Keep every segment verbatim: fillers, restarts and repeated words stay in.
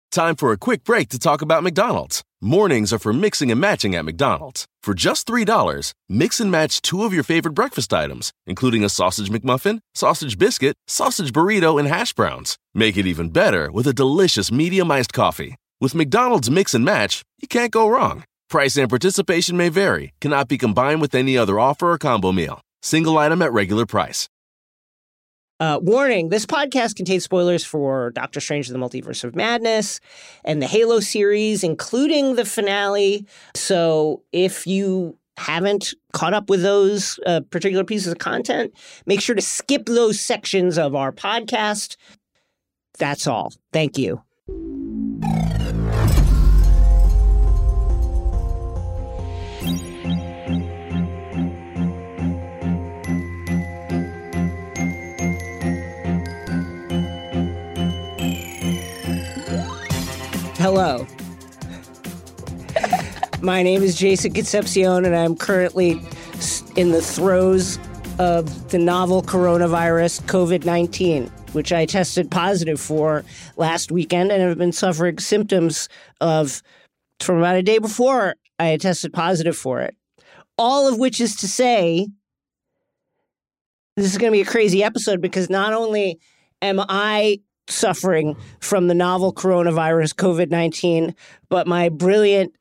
Time for a quick break to talk about McDonald's. Mornings are for mixing and matching at McDonald's. For just three dollars, mix and match two of your favorite breakfast items, including a sausage McMuffin, sausage biscuit, sausage burrito, and hash browns. Make it even better with a delicious medium iced coffee. With McDonald's Mix and Match, you can't go wrong. Price and participation may vary, cannot be combined with any other offer or combo meal. Single item at regular price. Uh, warning, this podcast contains spoilers for Doctor Strange and the Multiverse of Madness and the Halo series, including the finale. So if you haven't caught up with those uh, particular pieces of content, make sure to skip those sections of our podcast. That's all. Thank you. Hello. My name is Jason Concepcion, and I'm currently in the throes of the novel coronavirus, COVID nineteen, which I tested positive for last weekend and have been suffering symptoms of from about a day before I had tested positive for it. All of which is to say, this is going to be a crazy episode because not only am I suffering from the novel coronavirus, COVID nineteen, but my brilliant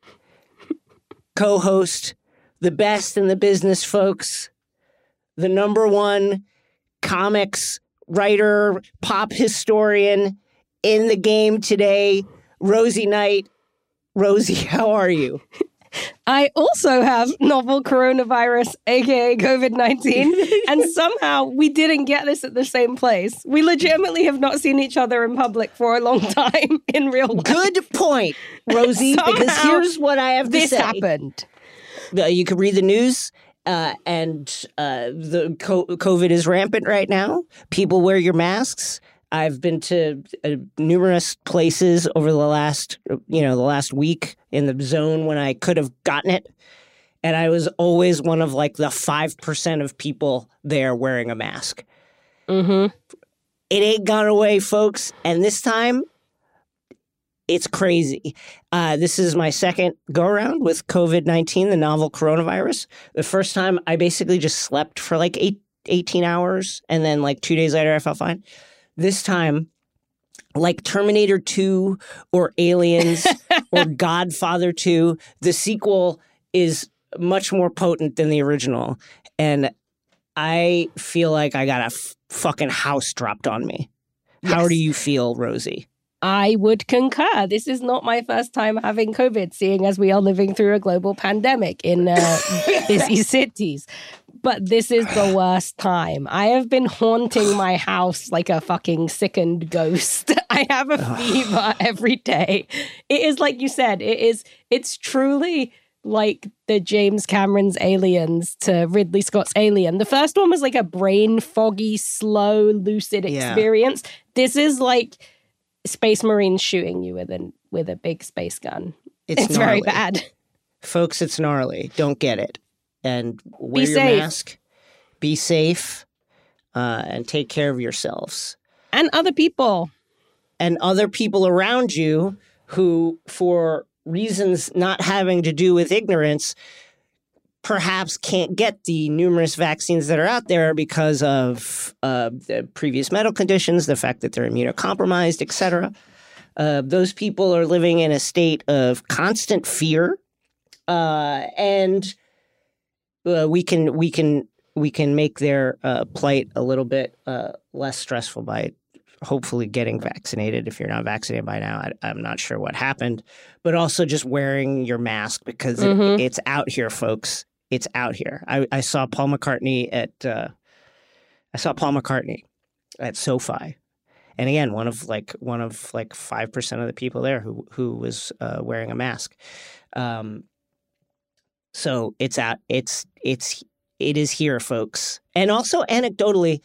co-host, the best in the business, folks, the number one comics writer, pop historian in the game today, Rosie Knight. Rosie, how are you? I also have novel coronavirus, aka COVID nineteen, and somehow we didn't get this at the same place. We legitimately have not seen each other in public for a long time in real life. Good point, Rosie, because here's what I have to this say. This happened. Uh, you can read the news, uh, and uh, the co- COVID is rampant right now. People wear your masks. I've been to uh, numerous places over the last, you know, the last week in the zone when I could have gotten it. And I was always one of like the five percent of people there wearing a mask. Mm-hmm. It ain't gone away, folks. And this time, it's crazy. Uh, this is my second go-around with COVID nineteen, the novel coronavirus. The first time, I basically just slept for like eight, eighteen hours. And then like two days later, I felt fine. This time, like Terminator two or Aliens or Godfather two, the sequel is much more potent than the original. And I feel like I got a f- fucking house dropped on me. Yes. How do you feel, Rosie? I would concur. This is not my first time having COVID, seeing as we are living through a global pandemic in uh, busy cities. But this is the worst time. I have been haunting my house like a fucking sickened ghost. I have a fever every day. It is like you said, it is, it's truly like the James Cameron's Aliens to Ridley Scott's Alien. The first one was like a brain foggy, slow, lucid yeah. experience. This is like Space Marines shooting you with a, with a big space gun. It's, it's very bad. Folks, it's gnarly. Don't get it. And wear Be your safe. mask, be safe, uh, and take care of yourselves. And other people. And other people around you who, for reasons not having to do with ignorance, perhaps can't get the numerous vaccines that are out there because of uh, the previous medical conditions, the fact that they're immunocompromised, et cetera. Uh, those people are living in a state of constant fear, uh, and Uh, we can we can we can make their uh, plight a little bit uh, less stressful by hopefully getting vaccinated. If you're not vaccinated by now, I, I'm not sure what happened, but also just wearing your mask because it, mm-hmm. it's out here, folks. It's out here. I, I saw Paul McCartney at uh, I saw Paul McCartney at SoFi, and again, one of like one of like five percent of the people there who who was uh, wearing a mask. Um, So it's out. It's it's it is here, folks. And also anecdotally,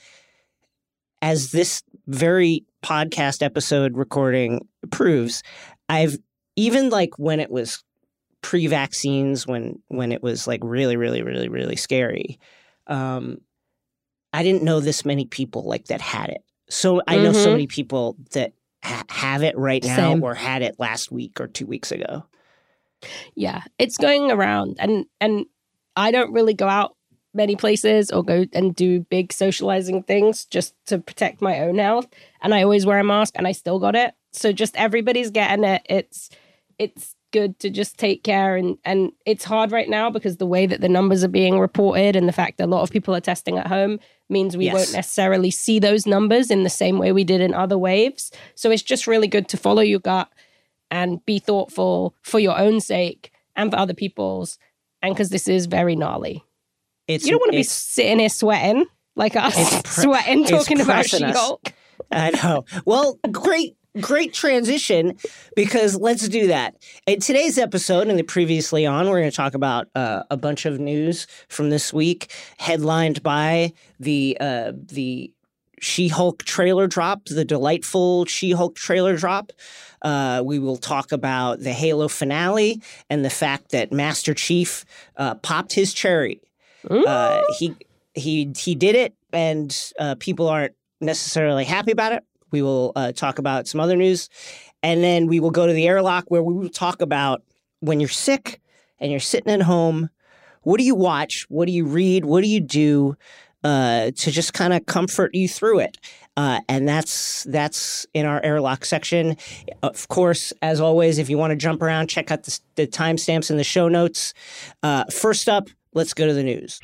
as this very podcast episode recording proves, I've even like when it was pre-vaccines, when when it was like really, really, really, really scary, um, I didn't know this many people like that had it. So I know mm-hmm. so many people that ha- have it right now Same. or had it last week or two weeks ago. Yeah, it's going around, and and I don't really go out many places or go and do big socializing things just to protect my own health. And I always wear a mask, and I still got it. So just everybody's getting it. It's it's good to just take care, and and it's hard right now because the way that the numbers are being reported and the fact that a lot of people are testing at home means we Yes. won't necessarily see those numbers in the same way we did in other waves. So it's just really good to follow your gut and be thoughtful for your own sake and for other people's, and because this is very gnarly. It's, You don't want to be it's- sitting here sweating like us, It's pre- sweating, it's talking about pressing us. She-Hulk. I know. Well, great, great transition, because let's do that. In today's episode and the previously on, we're going to talk about uh, a bunch of news from this week, headlined by the uh, the She-Hulk trailer drop, the delightful She-Hulk trailer drop. Uh, we will talk about the Halo finale and the fact that Master Chief uh, popped his cherry. Uh, he he he did it, and uh, people aren't necessarily happy about it. We will uh, talk about some other news, and then we will go to the airlock, where we will talk about when you're sick and you're sitting at home, what do you watch? What do you read? What do you do uh, to just kind of comfort you through it? Uh, and that's that's in our airlock section. Of course, as always, if you want to jump around, check out the, the timestamps in the show notes. Uh, first up, let's go to the news.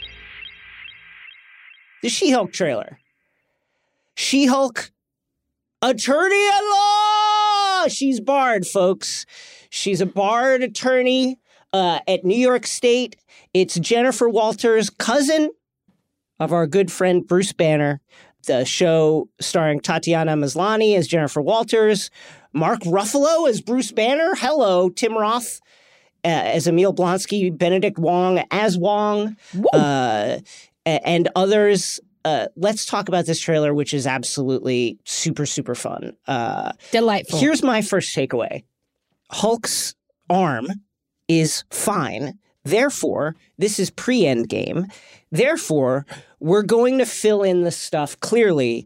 The She-Hulk trailer. She-Hulk, attorney at law! She's barred, folks. She's a barred attorney uh, at New York State. It's Jennifer Walters' cousin of our good friend Bruce Banner. The show starring Tatiana Maslany as Jennifer Walters, Mark Ruffalo as Bruce Banner. Hello, Tim Roth uh, as Emil Blonsky, Benedict Wong as Wong, uh, and others. Uh, let's talk about this trailer, which is absolutely super, super fun. Uh, Delightful. Here's my first takeaway. Hulk's arm is fine. Therefore, this is pre-Endgame. Therefore, we're going to fill in the stuff clearly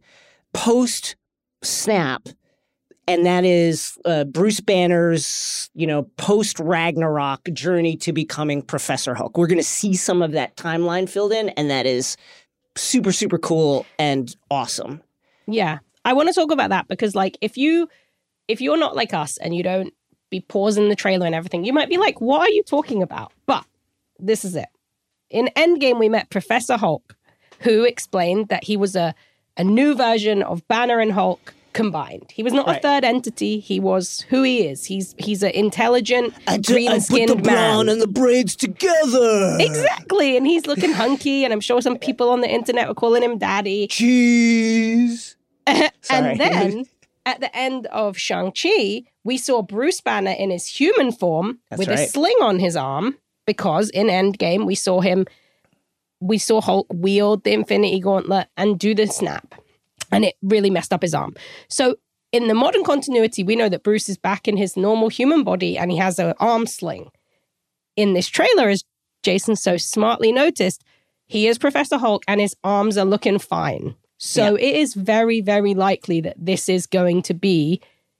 post-snap, and that is uh, Bruce Banner's, you know, post-Ragnarok journey to becoming Professor Hulk. We're going to see some of that timeline filled in, and that is super, super cool and awesome. Yeah. I want to talk about that because, like, if you if you're not like us and you don't be pausing the trailer and everything, you might be like, what are you talking about? But this is it. In Endgame, we met Professor Hulk, who explained that he was a, a new version of Banner and Hulk combined. He was not Right. a third entity. He was who he is. He's he's an intelligent, I d- I green-skinned put the blonde man. and the braids together. Exactly. And he's looking hunky, and I'm sure some people on the internet were calling him daddy. Cheese. Sorry. And then at the end of Shang-Chi, we saw Bruce Banner in his human form That's with a right. sling on his arm, because in Endgame, we saw him, we saw Hulk wield the Infinity Gauntlet and do the snap. And it really messed up his arm. So in the modern continuity, we know that Bruce is back in his normal human body and he has an arm sling. In this trailer, as Jason so smartly noticed, he is Professor Hulk and his arms are looking fine. So Yeah. it is very, very likely that this is going to be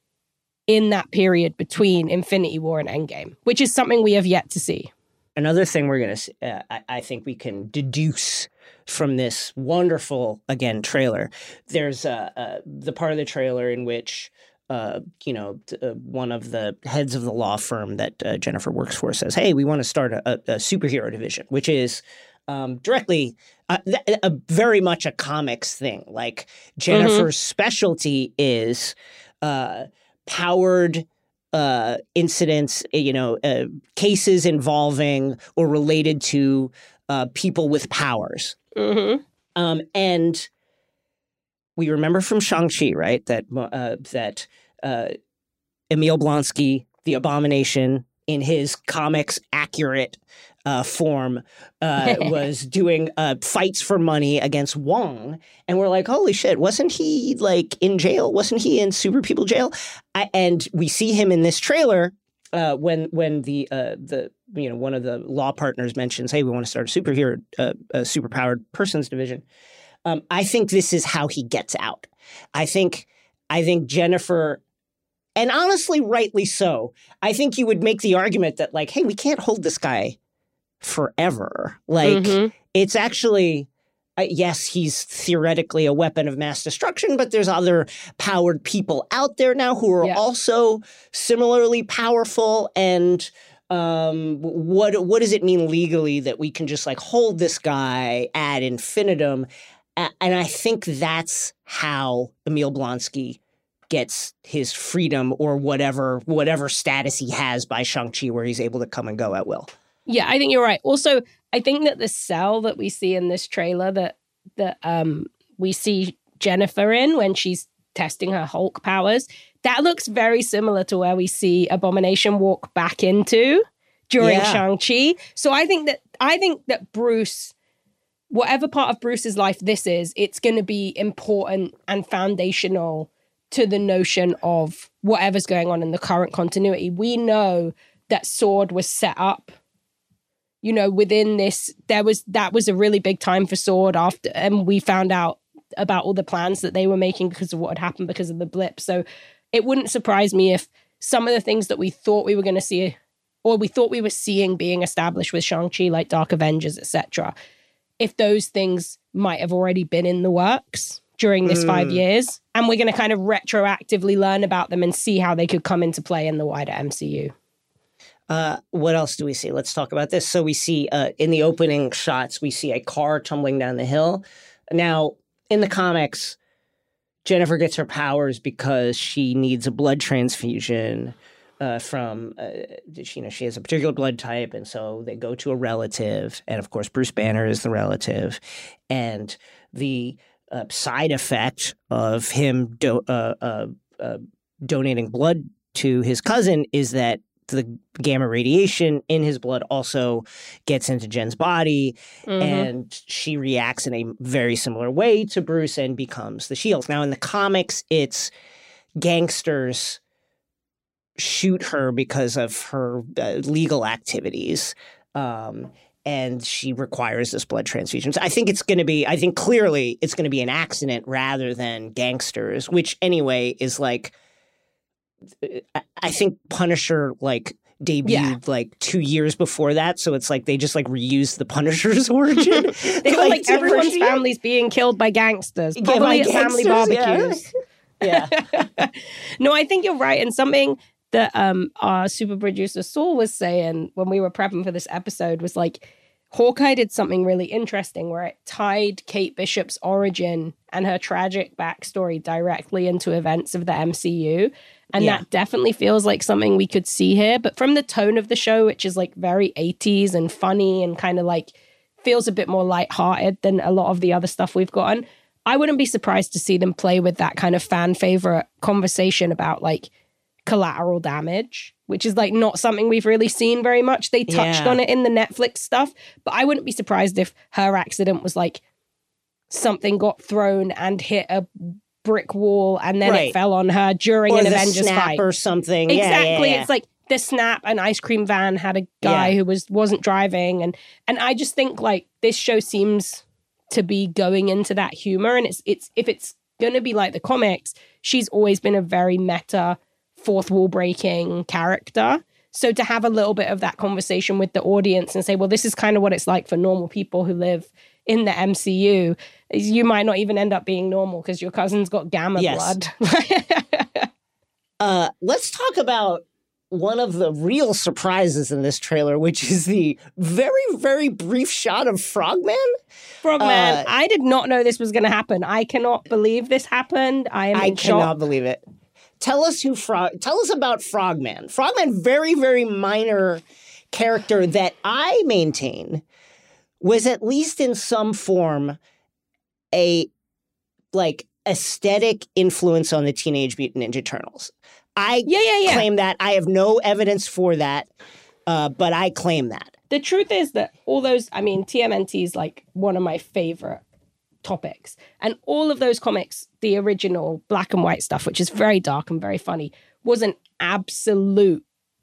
in that period between Infinity War and Endgame, which is something we have yet to see. Another thing we're going to, uh, I, I think we can deduce from this wonderful, again, trailer. There's uh, uh, the part of the trailer in which, uh, you know, t- uh, one of the heads of the law firm that uh, Jennifer works for says, hey, we want to start a, a, a superhero division, which is um, directly uh, th- a very much a comics thing. Like Jennifer's specialty is uh, powered Uh, incidents, you know, uh, cases involving or related to uh, people with powers. Mm-hmm. Um, and we remember from Shang-Chi, right, that uh, that uh, Emil Blonsky, the Abomination, in his comics accurate uh, form, uh, was doing uh, fights for money against Wong. And we're like, holy shit, wasn't he like in jail? Wasn't he in super people jail? I, and we see him in this trailer uh, when when the uh, the you know one of the law partners mentions, hey, we want to start a superhero, uh, a superpowered persons division. Um, I think this is how he gets out. I think I think Jennifer And honestly, rightly so. I think you would make the argument that, like, hey, we can't hold this guy forever. Like, mm-hmm. it's actually, uh, yes, he's theoretically a weapon of mass destruction, but there's other powered people out there now who are yeah. also similarly powerful. And um, what what does it mean legally that we can just, like, hold this guy ad infinitum? Uh, and I think that's how Emil Blonsky gets his freedom or whatever whatever status he has by Shang-Chi, where he's able to come and go at will. Yeah, I think you're right. Also, I think that the cell that we see in this trailer that that um, we see Jennifer in when she's testing her Hulk powers, that looks very similar to where we see Abomination walk back into during yeah. Shang-Chi. So I think that I think that Bruce, whatever part of Bruce's life this is, it's going to be important and foundational to the notion of whatever's going on in the current continuity. We know that Sword was set up, you know, within this, there was, that was a really big time for Sword after, and we found out about all the plans that they were making because of what had happened because of the blip. So it wouldn't surprise me if some of the things that we thought we were going to see, or we thought we were seeing being established with Shang-Chi, like Dark Avengers, et cetera, if those things might have already been in the works during this mm. five years. And we're going to kind of retroactively learn about them and see how they could come into play in the wider M C U. Uh, what else do we see? Let's talk about this. So we see uh, in the opening shots, we see a car tumbling down the hill. Now, in the comics, Jennifer gets her powers because she needs a blood transfusion uh, from, uh, you know, she has a particular blood type. And so they go to a relative. And of course, Bruce Banner is the relative. And the uh, side effect of him do- uh, uh, uh, donating blood to his cousin is that the gamma radiation in his blood also gets into Jen's body, mm-hmm. and she reacts in a very similar way to Bruce and becomes the Shield. Now, in the comics, it's gangsters shoot her because of her uh, legal activities, um, and she requires this blood transfusion. So I think it's going to be, I think clearly it's going to be an accident rather than gangsters, which anyway is like, I think Punisher like debuted yeah. like two years before that, so it's like they just like reused the Punisher's origin. They were like, like everyone's family's being killed by gangsters, probably yeah, at family barbecues. Yeah. yeah. No, I think you're right, and something that um our super producer Saul was saying when we were prepping for this episode was like, Hawkeye did something really interesting where it tied Kate Bishop's origin and her tragic backstory directly into events of the M C U. And yeah. that definitely feels like something we could see here. But from the tone of the show, which is like very eighties and funny and kind of like feels a bit more lighthearted than a lot of the other stuff we've gotten, I wouldn't be surprised to see them play with that kind of fan favorite conversation about like collateral damage, which is like not something we've really seen very much. They touched yeah. on it in the Netflix stuff, but I wouldn't be surprised if her accident was like something got thrown and hit a brick wall and then right. it fell on her during or an the Avengers snap fight or something. Exactly. Yeah, yeah, yeah. It's like the snap, an ice cream van had a guy yeah. who was wasn't driving, and and I just think like this show seems to be going into that humor, and it's it's if it's gonna be like the comics, she's always been a very meta, fourth wall breaking character. So to have a little bit of that conversation with the audience and say, well, this is kind of what it's like for normal people who live in the M C U, you might not even end up being normal because your cousin's got gamma yes. blood. uh, let's talk about one of the real surprises in this trailer, which is the very, very brief shot of Frogman. Frogman, uh, I did not know this was going to happen. I cannot believe this happened. I am I in cannot shock. believe it. Tell us who Frog. Tell us about Frogman. Frogman, very, very minor character that I maintain was at least in some form a like aesthetic influence on the Teenage Mutant Ninja Turtles. I yeah, yeah, yeah. claim that. I have no evidence for that, uh, but I claim that. The truth is that all those, I mean, T M N T is like one of my favorite topics. And all of those comics, the original black and white stuff, which is very dark and very funny, was an absolute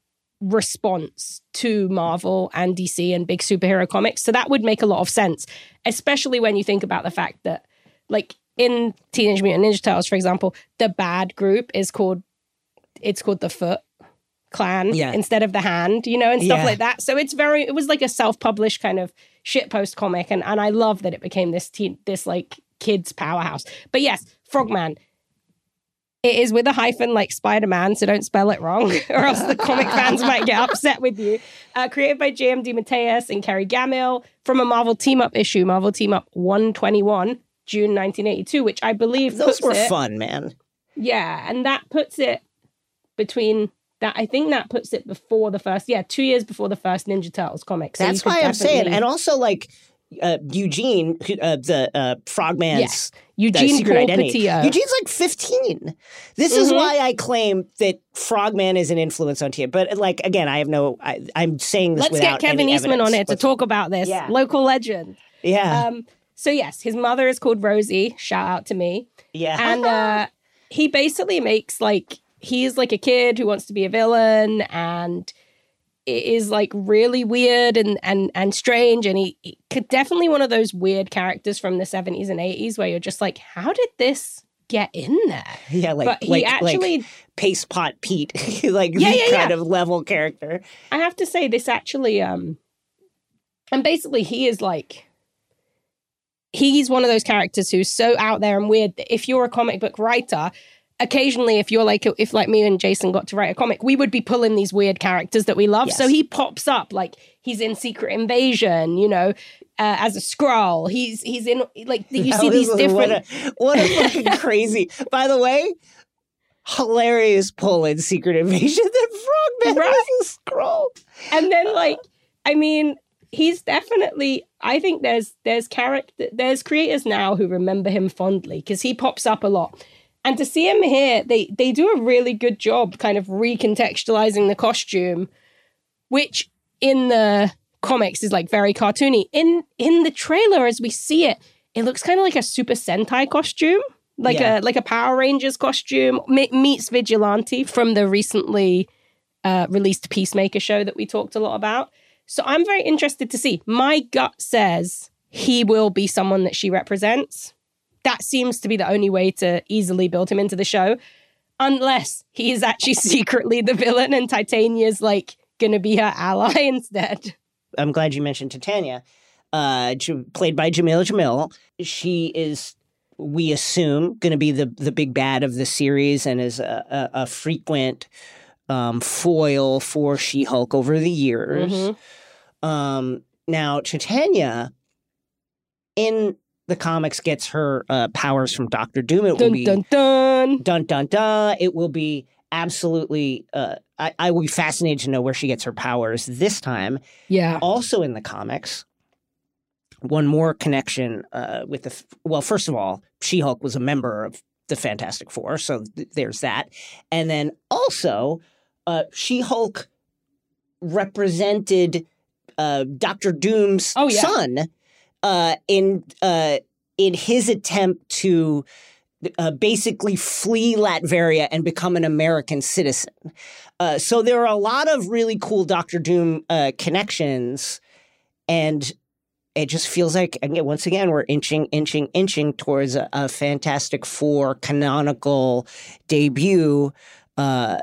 response to Marvel and D C and big superhero comics. So that would make a lot of sense, especially when you think about the fact that, like, in Teenage Mutant Ninja Turtles, for example, the bad group is called it's called the Foot Clan Yeah. instead of the Hand, you know, and stuff Yeah. like that. So it's very, it was like a self-published kind of shitpost comic. And, and I love that it became this teen, this like kids powerhouse. But yes, Frogman. It is with a hyphen like Spider-Man, so don't spell it wrong, or else the comic fans might get upset with you. Uh, created by J M DeMatteis and Kerry Gammill from a Marvel Team-Up issue, Marvel Team-Up one twenty-one, June nineteen eighty-two, which I believe Those puts were it, fun, man. Yeah, and that puts it between that. I think that puts it before the first, yeah, two years before the first Ninja Turtles comic. So That's you could why I'm saying, definitely- and also like uh, Eugene, who- uh, the uh, Frogman's Yes. the Eugene secret Paul identity. Patillo. Eugene's like fifteen. This is Mhm. why I claim that Frogman is an influence on T M. But like again, I have no. I, I'm saying this Let's without get Kevin any Eastman on evidence. here to Let's- talk about this. Yeah. Local legend. Yeah, Um, so yes, his mother is called Rosie. Shout out to me. yeah, And uh, he basically makes like he's like a kid who wants to be a villain, and it is like really weird and and and strange. And he, he could definitely one of those weird characters from the seventies and eighties where you're just like, how did this get in there? yeah. Like But he like actually, like Paste Pot Pete, like Yeah, the yeah, kind yeah. of level character. I have to say this actually, um, and basically he is like. He's one of those characters who's so out there and weird that if you're a comic book writer, occasionally if you're like, if like me and Jason got to write a comic, we would be pulling these weird characters that we love. Yes. So he pops up like he's in Secret Invasion, you know, uh, as a Skrull. He's he's in like you That see was these like, different. What a, what a fucking crazy. By the way, hilarious pull in Secret Invasion that Frogman Right. was a scroll. And then like, I mean, he's definitely. I think there's there's character there's creators now who remember him fondly because he pops up a lot. And to see him here, they they do a really good job kind of recontextualizing the costume, which in the comics is like very cartoony. In in the trailer, as we see it, it looks kind of like a Super Sentai costume, like Yeah. a like a Power Rangers costume me- meets Vigilante from the recently uh, released Peacemaker show that we talked a lot about. So I'm very interested to see. My gut says he will be someone that she represents. That seems to be the only way to easily build him into the show, unless he is actually secretly the villain and Titania's like going to be her ally instead. I'm glad you mentioned Titania, uh, J- played by Jamila Jamil. She is, we assume, going to be the the big bad of the series and is a, a, a frequent um, foil for She-Hulk over the years. Mhm. Um, now, Titania, in the comics, gets her uh, powers from Doctor Doom. It will Dun be dun dun. dun dun dun. It will be absolutely. Uh, I, I will be fascinated to know where she gets her powers this time. Yeah. Also in the comics, one more connection uh, with the. f- Well, first of all, She-Hulk was a member of the Fantastic Four, so th- there's that. And then also, uh, She-Hulk represented uh, Doctor Doom's Oh, yeah. son uh, in uh, in his attempt to uh, basically flee Latveria and become an American citizen. Uh, so there are a lot of really cool Doctor Doom uh, connections, and it just feels like, again, once again, we're inching, inching, inching towards a, a Fantastic Four canonical debut. Uh,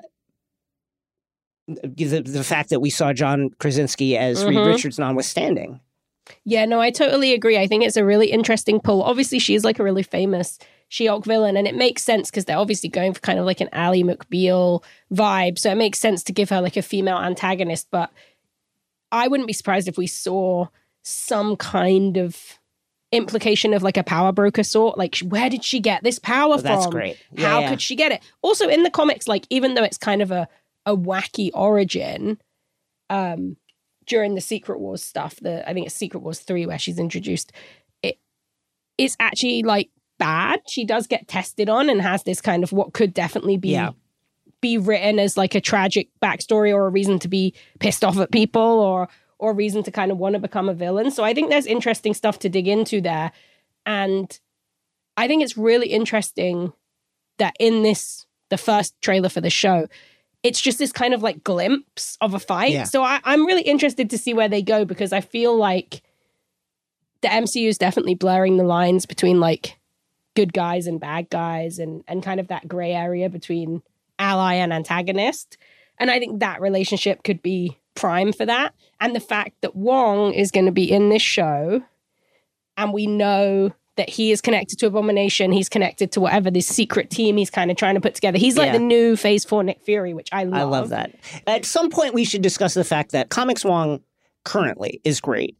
the, the fact that we saw John Krasinski as Reed Mhm. Richards notwithstanding. Yeah, no, I totally agree. I think it's a really interesting pull. Obviously, she's like a really famous She-Hulk villain, and it makes sense because they're obviously going for kind of like an Ally McBeal vibe. So it makes sense to give her like a female antagonist. But I wouldn't be surprised if we saw some kind of implication of like a power broker sort. Like, where did she get this power Oh, that's from? great. Yeah, How yeah. could she get it? Also, in the comics, like even though it's kind of a a wacky origin, um, during the Secret Wars stuff, the I think it's Secret Wars three where she's introduced, it it's actually like bad. She does get tested on and has this kind of what could definitely be Yeah. be written as like a tragic backstory or a reason to be pissed off at people or or a reason to kind of want to become a villain. So I think there's interesting stuff to dig into there. And I think it's really interesting that in this, the first trailer for the show, it's just this kind of like glimpse of a fight. Yeah. So I, I'm really interested to see where they go because I feel like the M C U is definitely blurring the lines between like good guys and bad guys and, and kind of that gray area between ally and antagonist. And I think that relationship could be prime for that. And the fact that Wong is going to be in this show, and we know that he is connected to Abomination, he's connected to whatever this secret team he's kind of trying to put together. He's like Yeah. the new Phase four Nick Fury, which I love. I love that. At some point, we should discuss the fact that Comics Wong currently is great.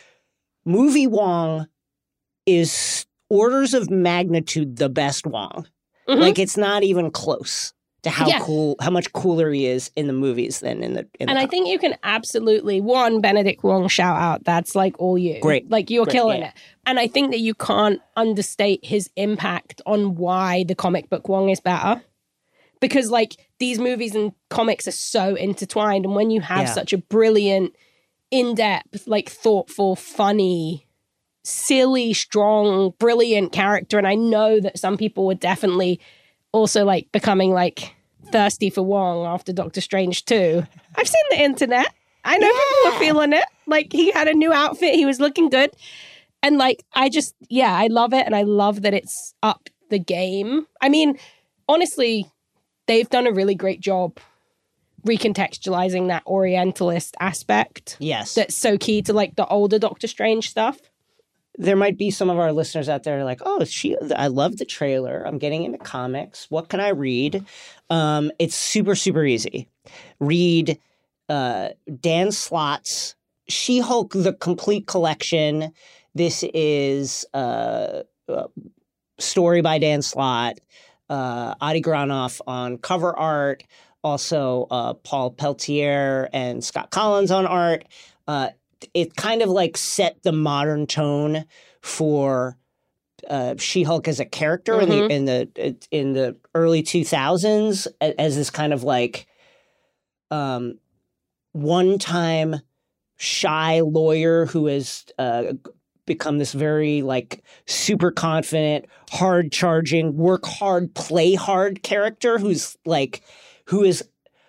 Movie Wong is orders of magnitude the best Wong. Mhm. Like, it's not even close to how Yeah. cool, how much cooler he is in the movies than in the. In And the I think you can absolutely, one, Benedict Wong shout out. That's like all you. Great. Like you're Great, killing yeah. it. And I think that you can't understate his impact on why the comic book Wong is better. Because like these movies and comics are so intertwined. And when you have Yeah. such a brilliant, in-depth, like thoughtful, funny, silly, strong, brilliant character. And I know that some people were definitely also like becoming like thirsty for Wong after Doctor Strange two. I've seen the internet. I know people were feeling it. Like he had a new outfit. He was looking good. And like, I just, yeah, I love it. And I love that it's up the game. I mean, honestly, they've done a really great job recontextualizing that Orientalist aspect. Yes. That's so key to like the older Doctor Strange stuff. There might be some of our listeners out there like, oh, she. I love the trailer. I'm getting into comics. What can I read? Um, it's super, super easy. Read uh, Dan Slott's She-Hulk, the complete collection. This is uh, a story by Dan Slott, uh, Adi Granoff on cover art, also uh, Paul Peltier and Scott Collins on art. Uh, it kind of like set the modern tone for uh, She-Hulk as a character Mhm. in the in the in the early two thousands as this kind of like um, one-time shy lawyer who has uh, become this very like super confident, hard charging, work hard, play hard character who's like who is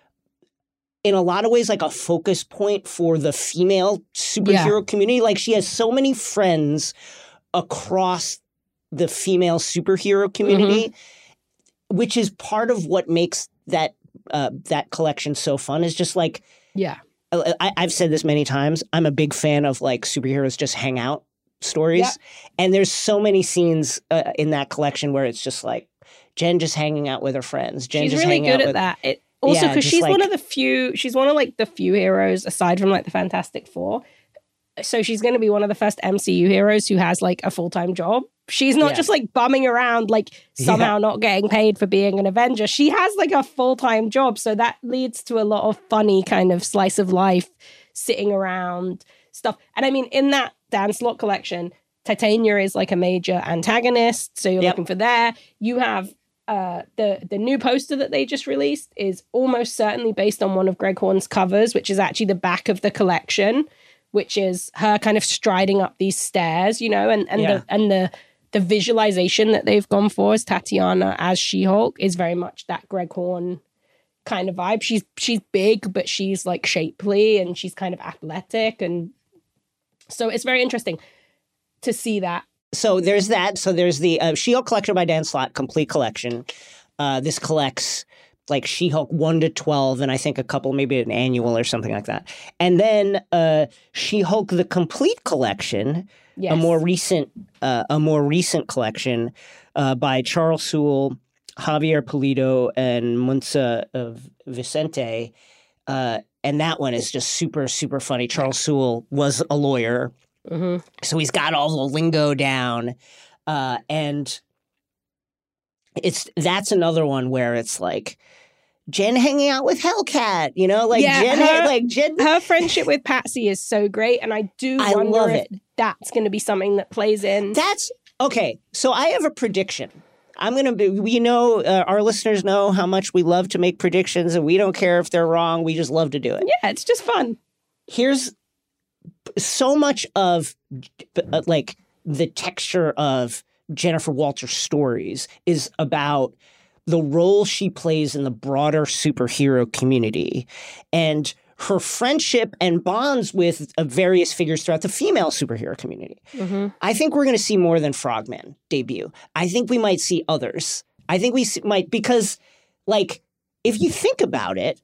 in a lot of ways like a focus point for the female superhero community. Like she has so many friends across the female superhero community, which is part of what makes that uh, that collection so fun. Is just like Yeah. I, I've said this many times. I'm a big fan of like superheroes just hang out stories, Yeah. and there's so many scenes uh, in that collection where it's just like Jen just hanging out with her friends. Jen She's just really hanging good out at with, that. It, also, Yeah, because just she's like- one of the few, she's one of like the few heroes aside from like the Fantastic Four. So she's going to be one of the first M C U heroes who has like a full-time job. She's not Yeah. just like bumming around, like somehow not getting paid for being an Avenger. She has like a full-time job. So that leads to a lot of funny kind of slice of life, sitting around stuff. And I mean, in that Dan Slott collection, Titania is like a major antagonist. So you're Yep. looking for there. You have uh, the the new poster that they just released is almost certainly based on one of Greg Horn's covers, which is actually the back of the collection, which is her kind of striding up these stairs, you know, and, and Yeah. the and the the visualization that they've gone for as Tatiana as She-Hulk is very much that Greg Horn kind of vibe. She's she's big, but she's like shapely and she's kind of athletic, and so it's very interesting to see that. So there's that. So there's the uh, She-Hulk collection by Dan Slott, complete collection. Uh, this collects like She-Hulk one to twelve, and I think a couple, maybe an annual or something like that. And then uh, She-Hulk the complete collection, Yes. a more recent, uh, a more recent collection uh, by Charles Soule, Javier Pulido, and Munza of Vicente. Uh, and that one is just super, super funny. Charles Soule was a lawyer. Mhm. So he's got all the lingo down, uh, and it's that's another one where it's like Jen hanging out with Hellcat, you know, like Yeah, Jen, her- like Jen. Her friendship with Patsy is so great, and I do I wonder love if that's going to be something that plays in. That's okay. So I have a prediction. I'm gonna be. We know uh, our listeners know how much we love to make predictions, and we don't care if they're wrong. We just love to do it. Yeah, it's just fun. Here's so much of uh, like the texture of Jennifer Walter's stories is about the role she plays in the broader superhero community and her friendship and bonds with uh, various figures throughout the female superhero community. Mm-hmm. I think we're going to see more than Frogman debut. I think we might see others. I think we see, might because like if you think about it,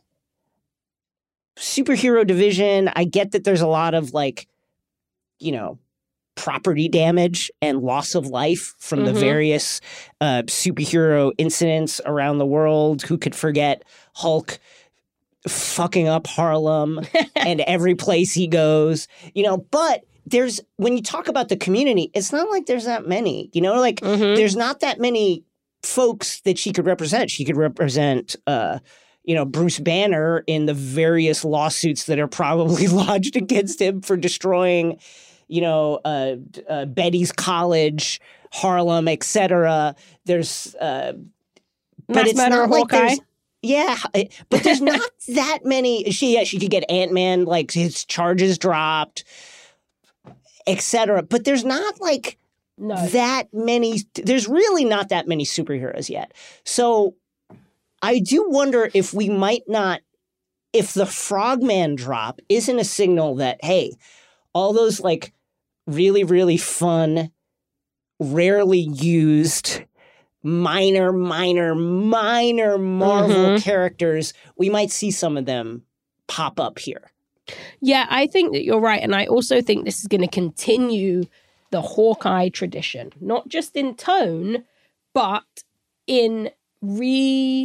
superhero division, I get that there's a lot of like, you know, property damage and loss of life from mm-hmm. the various uh, superhero incidents around the world. Who could forget Hulk fucking up Harlem and every place he goes, you know, but there's, when you talk about the community, it's not like there's that many, you know, like mm-hmm. there's not that many folks that she could represent. She could represent, uh, you know, Bruce Banner in the various lawsuits that are probably lodged against him for destroying, you know, uh, uh, Betty's College, Harlem, et cetera. There's, uh, but Mass it's Murder not like Hawkeye. there's, yeah, but there's not that many. She, yeah, she could get Ant-Man, like his charges dropped, et cetera. But there's not like no. that many. There's really not that many superheroes yet. So I do wonder if we might not, if the Frogman drop isn't a signal that, hey, all those like really, really fun, rarely used, minor, minor, minor Marvel mm-hmm. characters, we might see some of them pop up here. Yeah, I think that you're right. And I also think this is going to continue the Hawkeye tradition, not just in tone, but in rebranding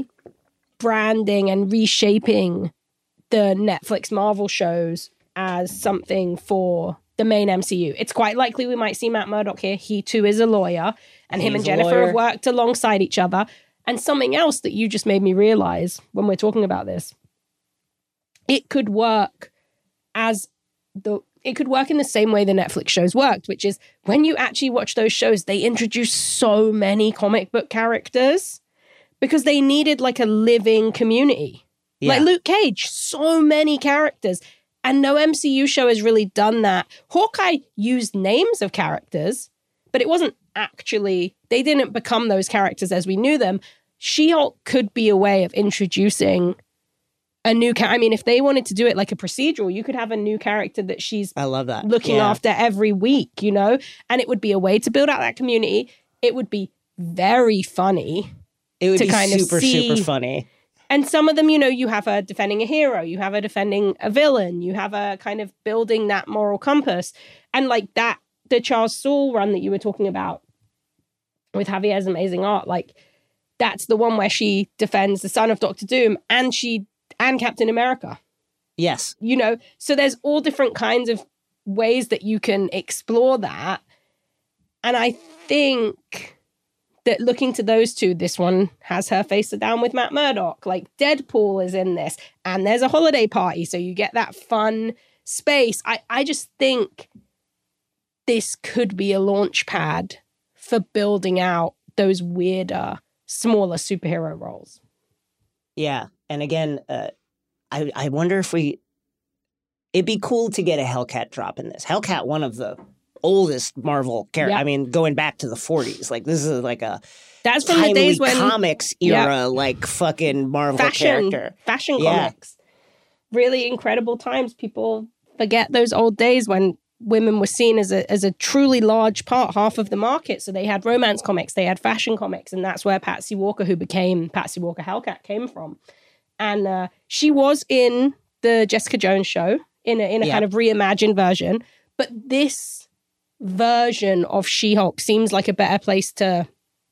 and reshaping the Netflix Marvel shows as something for the main M C U. It's quite likely we might see Matt Murdock here. He too is a lawyer, and He's him and Jennifer have worked alongside each other. And something else that you just made me realize when we're talking about this, it could work as the it could work in the same way the Netflix shows worked, which is when you actually watch those shows, they introduce so many comic book characters because they needed like a living community. Yeah. Like Luke Cage, so many characters. And no M C U show has really done that. Hawkeye used names of characters, but it wasn't actually, they didn't become those characters as we knew them. She-Hulk could be a way of introducing a new character. I mean, if they wanted to do it like a procedural, you could have a new character that she's I love that. looking yeah. after every week, you know? And it would be a way to build out that community. It would be very funny. It would to be kind super, of see, super funny. And some of them, you know, you have a defending a hero, you have a defending a villain, you have a kind of building that moral compass. And like that, the Charles Soule run that you were talking about with Javier's amazing art, like that's the one where she defends the son of Doctor Doom and she and Captain America. Yes. You know, so there's all different kinds of ways that you can explore that. And I think that looking to those two, this one has her face down with Matt Murdock. Like Deadpool is in this, and there's a holiday party, so you get that fun space. I, I just think this could be a launch pad for building out those weirder, smaller superhero roles. Yeah, and again, uh, I I wonder if we. It'd be cool to get a Hellcat drop in this. Hellcat, one of the oldest Marvel character. Yep. I mean, going back to the forties. Like this is like a that's from the days when comics era, yep. like fucking Marvel fashion, character, fashion yeah. comics. Really incredible times. People forget those old days when women were seen as a as a truly large part, half of the market. So they had romance comics, they had fashion comics, and that's where Patsy Walker, who became Patsy Walker Hellcat, came from. And uh, she was in the Jessica Jones show in a in a yep. kind of reimagined version, but this version of She-Hulk seems like a better place to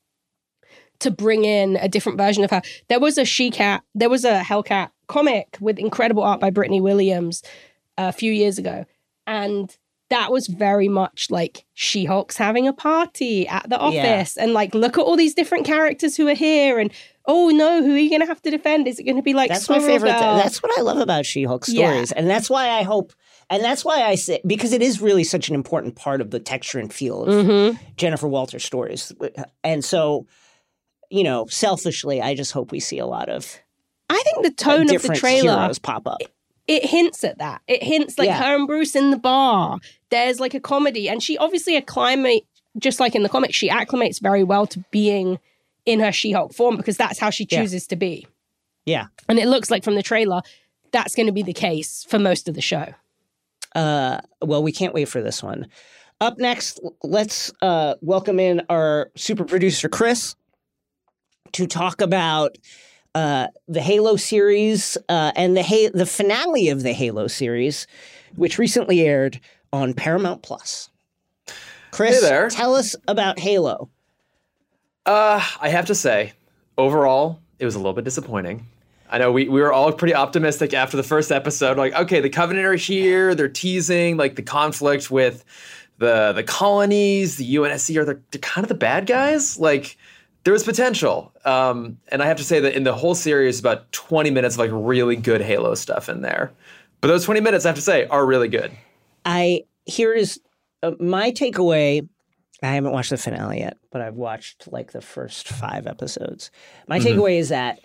to bring in a different version of her. There was a She-Cat, there was a Hellcat comic with incredible art by Brittany Williams a few years ago, and that was very much like She-Hulk's having a party at the office, yeah. and like, look at all these different characters who are here, and oh no, who are you going to have to defend? Is it going to be like that's Sorrel my favorite? Th- Girl? That's what I love about She-Hulk stories, yeah. and that's why I hope. And that's why I say, because it is really such an important part of the texture and feel of mm-hmm. Jennifer Walter stories. And so, you know, selfishly, I just hope we see a lot of I think the tone uh, of the trailer heroes pop up. It, it hints at that. It hints like yeah. her and Bruce in the bar. There's like a comedy. And she obviously acclimates, just like in the comics, she acclimates very well to being in her She-Hulk form because that's how she chooses yeah. to be. Yeah. And it looks like from the trailer, that's going to be the case for most of the show. Uh, well, we can't wait for this one. Up next, let's uh, welcome in our super producer, Chris, to talk about uh, the Halo series uh, and the ha- the finale of the Halo series, which recently aired on Paramount Plus. Chris, Hey there. tell us about Halo. Uh, I have to say, overall, it was a little bit disappointing. I know we, we were all pretty optimistic after the first episode. Like, okay, the Covenant are here. They're teasing like the conflict with the the colonies. The U N S C are the, they're kind of the bad guys. Like, there was potential. Um, and I have to say that in the whole series, about twenty minutes of like really good Halo stuff in there. But those twenty minutes, I have to say, are really good. I here is uh, my takeaway. I haven't watched the finale yet, but I've watched like the first five episodes. My mm-hmm. takeaway is that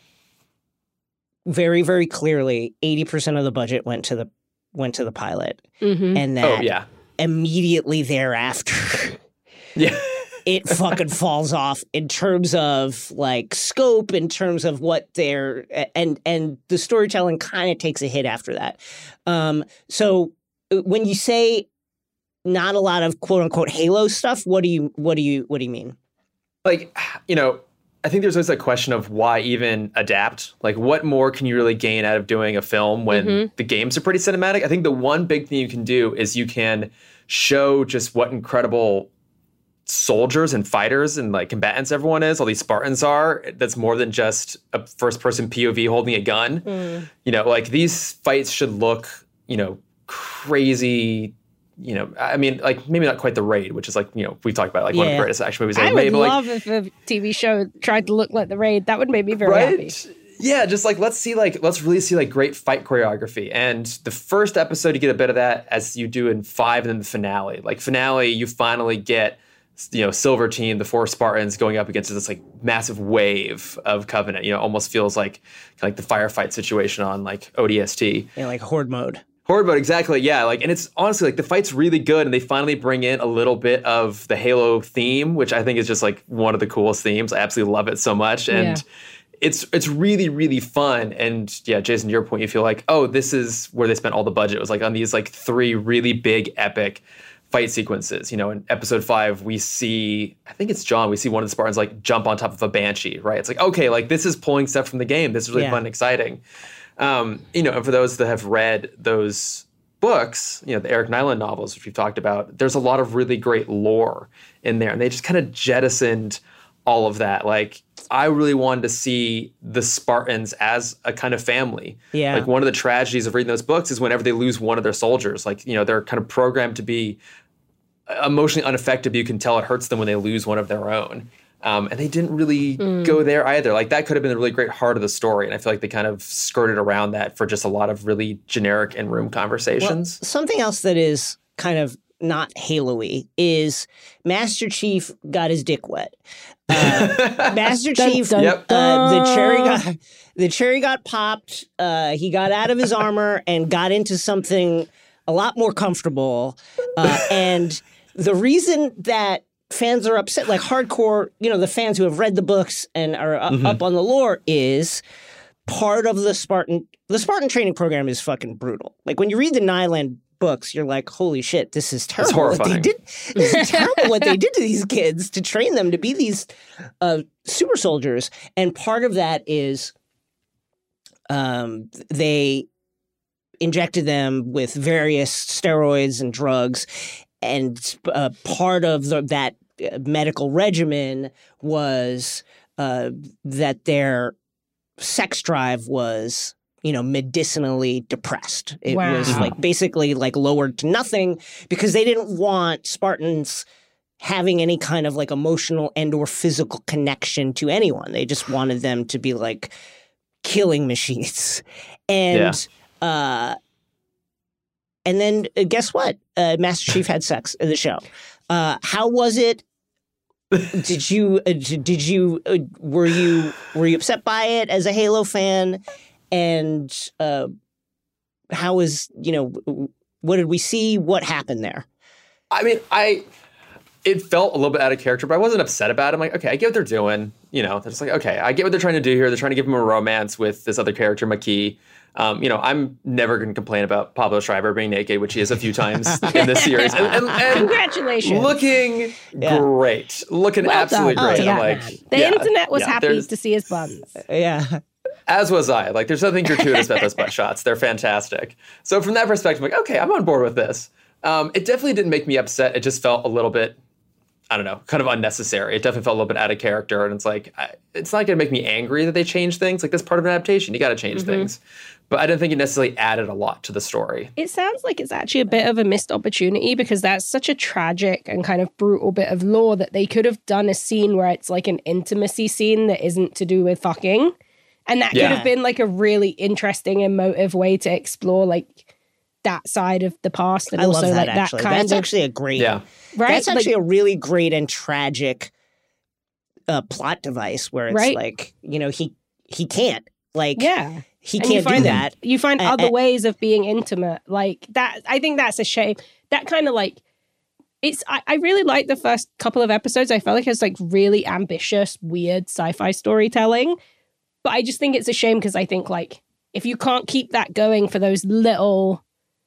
very, very clearly, eighty percent of the budget went to the went to the pilot, mm-hmm. and that oh, yeah. immediately thereafter, yeah, it fucking falls off in terms of like scope, in terms of what they're and and the storytelling kind of takes a hit after that. Um, so when you say not a lot of quote unquote Halo stuff, what do you what do you what do you mean? Like, you know, I think there's always a question of why even adapt? Like, what more can you really gain out of doing a film when mm-hmm. the games are pretty cinematic? I think the one big thing you can do is you can show just what incredible soldiers and fighters and like combatants everyone is, all these Spartans are. That's more than just a first-person P O V holding a gun. Mm. You know, like these fights should look, you know, crazy. You know, I mean, like maybe not quite The Raid, which is like, you know, we've talked about like yeah. one of the greatest action movies ever I made. would but love like, if a T V show tried to look like The Raid. That would make me very right? happy. Yeah, just like let's see, like let's really see like great fight choreography. And the first episode, you get a bit of that as you do in five, and then the finale. Like finale, you finally get, you know, Silver Team, the four Spartans going up against this like massive wave of Covenant. You know, almost feels like like the firefight situation on like O D S T. Yeah, like Horde mode. Horde mode, exactly, yeah. Like, and it's honestly like the fight's really good, and they finally bring in a little bit of the Halo theme, which I think is just like one of the coolest themes. I absolutely love it so much, and yeah. it's it's really really fun. And yeah, Jason, to your point, you feel like, oh, this is where they spent all the budget. It was like on these like three really big epic fight sequences. You know, in episode five, we see, I think it's John, we see one of the Spartans like jump on top of a Banshee, right? It's like, okay, like this is pulling stuff from the game. This is really yeah. fun and exciting. Um, you know, and for those that have read those books, you know, the Eric Nyland novels, which we've talked about, there's a lot of really great lore in there. And they just kind of jettisoned all of that. Like, I really wanted to see the Spartans as a kind of family. Yeah. Like, one of the tragedies of reading those books is whenever they lose one of their soldiers, like, you know, they're kind of programmed to be emotionally unaffected, but you can tell it hurts them when they lose one of their own. Um, and they didn't really mm. go there either. Like, that could have been the really great heart of the story. And I feel like they kind of skirted around that for just a lot of really generic in-room conversations. Well, something else that is kind of not Halo-y is Master Chief got his dick wet. Uh, Master Chief, dun, dun, uh, the cherry got the cherry got popped. Uh, he got out of his armor and got into something a lot more comfortable. Uh, and the reason that fans are upset, like hardcore, you know, the fans who have read the books and are up, mm-hmm. up on the lore, is part of the Spartan. The Spartan training program is fucking brutal. Like, when you read the Nyland books, you're like, holy shit, this is terrible. It's horrifying. What they did, this is terrible what they did to these kids to train them to be these uh, super soldiers. And part of that is um, they injected them with various steroids and drugs. And uh, part of the, that medical regimen was uh, that their sex drive was, you know, medicinally depressed. It wow. was like basically like lowered to nothing because they didn't want Spartans having any kind of like emotional and or physical connection to anyone. They just wanted them to be like killing machines. And yeah. uh And then uh, guess what? Uh, Master Chief had sex in the show. Uh, how was it? Did you? Uh, did you? Uh, were you? Were you upset by it as a Halo fan? And uh, how was? You know, what did we see? What happened there? I mean, I. It felt a little bit out of character, but I wasn't upset about it. I'm like, okay, I get what they're doing. You know, they're just like, okay, I get what they're trying to do here. They're trying to give him a romance with this other character, Makee. Um, you know, I'm never going to complain about Pablo Schreiber being naked, which he is a few times in this series. And, and, and congratulations. Looking yeah. great. Looking well absolutely done. great. Oh, I'm yeah. like, the yeah, internet was yeah, happy there's... to see his buns. Yeah. As was I. Like, there's nothing gratuitous about those butt shots. They're fantastic. So from that perspective, I'm like, okay, I'm on board with this. Um, it definitely didn't make me upset. It just felt a little bit, I don't know, kind of unnecessary. It definitely felt a little bit out of character. And it's like, I, it's not going to make me angry that they changed things. Like, that's part of an adaptation. You got to change mm-hmm. things. But I didn't think it necessarily added a lot to the story. It sounds like it's actually a bit of a missed opportunity because that's such a tragic and kind of brutal bit of lore that they could have done a scene where it's like an intimacy scene that isn't to do with fucking. And that yeah. could have been like a really interesting, emotive way to explore like that side of the past. And I also love that, like actually. that kind That's of, actually a great, yeah. right? That's actually like, a really great and tragic uh, plot device where it's right? like, you know, he he can't. Like, yeah. he and can't find, do that. You find uh, other uh, ways of being intimate. Like that, I think that's a shame. That kind of like, it's, I, I really like the first couple of episodes. I felt like it was like really ambitious, weird sci-fi storytelling. But I just think it's a shame because I think like, if you can't keep that going for those little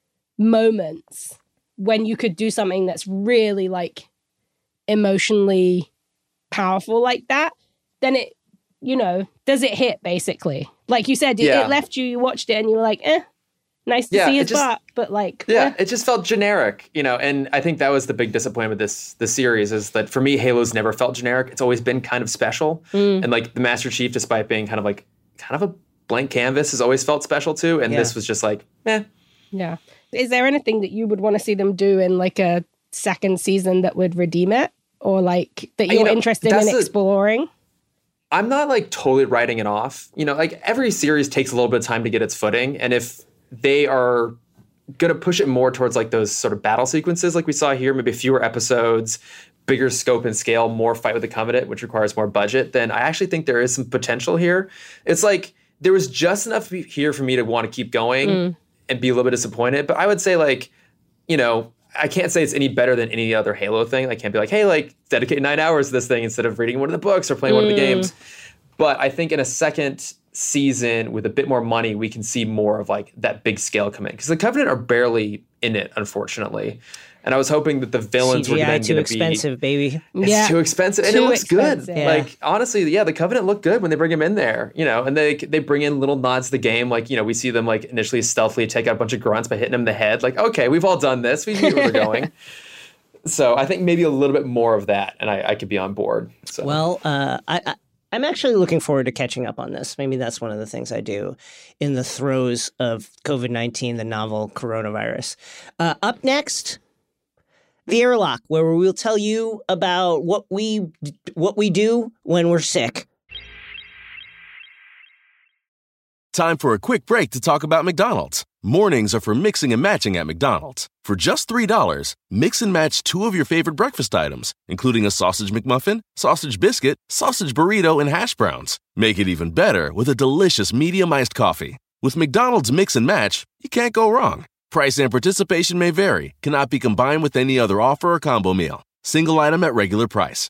moments when you could do something that's really like emotionally powerful like that, then it, you know, does it hit basically? Like you said, it, yeah. it left you, you watched it and you were like, eh, nice to yeah, see his just, butt, but like, yeah, eh. it just felt generic, you know, and I think that was the big disappointment with this, this series is that for me, Halo's never felt generic. It's always been kind of special. Mm. And like the Master Chief, despite being kind of like, kind of a blank canvas, has always felt special too. And yeah. this was just like, eh. Yeah. Is there anything that you would want to see them do in like a second season that would redeem it? Or like that you're you know, interested in exploring? A, I'm not like totally writing it off. You know, like every series takes a little bit of time to get its footing. And if they are going to push it more towards like those sort of battle sequences like we saw here, maybe fewer episodes, bigger scope and scale, more fight with the Covenant, which requires more budget, then I actually think there is some potential here. It's like there was just enough here for me to want to keep going mm. and be a little bit disappointed. But I would say like, you know, I can't say it's any better than any other Halo thing. I can't be like, hey, like dedicate nine hours to this thing instead of reading one of the books or playing mm. one of the games. But I think in a second season with a bit more money, we can see more of like that big scale come in. Because the Covenant are barely in it, unfortunately. And I was hoping that the villains C G I were then too going to be expensive, baby. It's yeah. too expensive, and too it looks expensive. good. Yeah. Like honestly, yeah, the Covenant look good when they bring him in there, you know. And they they bring in little nods to the game, like you know, we see them like initially stealthily take out a bunch of grunts by hitting them in the head. Like, okay, we've all done this. We knew where we're going. So I think maybe a little bit more of that, and I, I could be on board. So. Well, uh, I, I I'm actually looking forward to catching up on this. Maybe that's one of the things I do in the throes of COVID nineteen, the novel coronavirus. Uh, up next. The Airlock, where we'll tell you about what we what we do when we're sick. Time for a quick break to talk about McDonald's. Mornings are for mixing and matching at McDonald's. For just three dollars, mix and match two of your favorite breakfast items, including a sausage McMuffin, sausage biscuit, sausage burrito, and hash browns. Make it even better with a delicious medium iced coffee. With McDonald's Mix and Match, you can't go wrong. Price and participation may vary. Cannot be combined with any other offer or combo meal. Single item at regular price.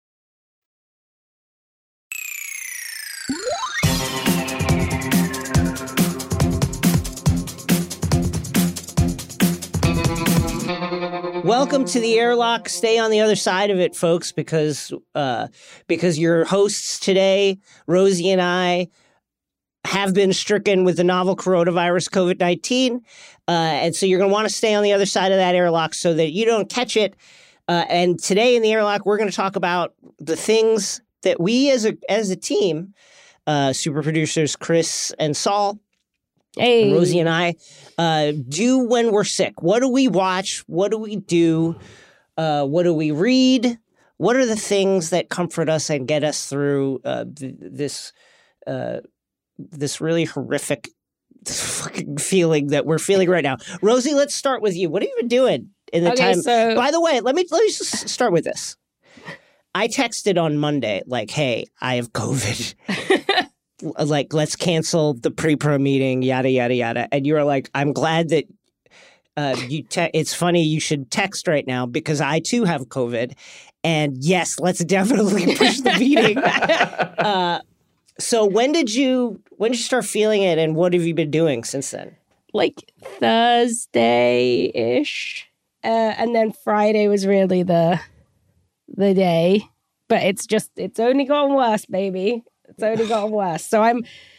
Welcome to the Airlock. Stay on the other side of it, folks, because uh, because your hosts today, Rosie and I, have been stricken with the novel coronavirus COVID nineteen. Uh, and so you're going to want to stay on the other side of that airlock so that you don't catch it. Uh, and today in the airlock, we're going to talk about the things that we as a as a team, uh, super producers Chris and Saul, hey. and Rosie and I, uh, do when we're sick. What do we watch? What do we do? Uh, what do we read? What are the things that comfort us and get us through uh, th- this uh, this really horrific fucking feeling that we're feeling right now? Rosie, let's start with you. What have you been doing in the okay, time? So... By the way, let me let me just start with this. I texted on Monday, like, hey, I have COVID. Like, let's cancel the pre-pro meeting, yada, yada, yada. And you were like, I'm glad that uh, you te- it's funny you should text right now because I, too, have COVID. And yes, let's definitely push the meeting. uh, so when did you when did you start feeling it, and what have you been doing since then? Like Thursday-ish. Uh, and then Friday was really the the day. But it's just, it's only gotten worse, baby. It's only gotten worse. So I'm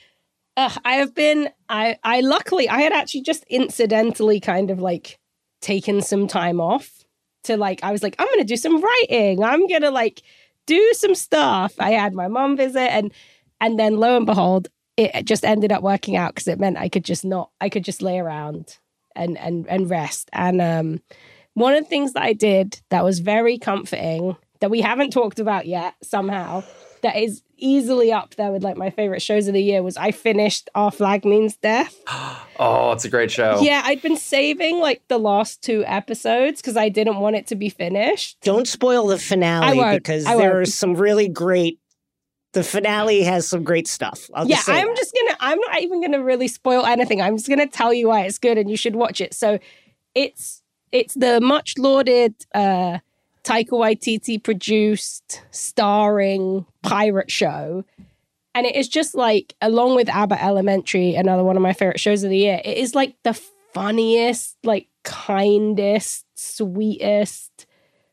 Uh, I have been, I, I luckily, I had actually just incidentally kind of like taken some time off to like, I was like, I'm going to do some writing. I'm going to like do some stuff. I had my mom visit and, and then lo and behold, it just ended up working out because it meant I could just not, I could just lay around and, and, and rest. And um, one of the things that I did that was very comforting that we haven't talked about yet somehow, that is easily up there with like my favorite shows of the year, was I finished Our Flag Means Death. Oh, it's a great show. Yeah, I'd been saving like the last two episodes because I didn't want it to be finished. Don't spoil the finale because I there won't. are some really great. The finale has some great stuff. I'll yeah, just say I'm that. just gonna. I'm not even gonna really spoil anything. I'm just gonna tell you why it's good and you should watch it. So, it's it's the much lauded uh, Taika Waititi produced, starring pirate show. And it is just like, along with Abbott Elementary, another one of my favorite shows of the year, it is like the funniest, like kindest, sweetest,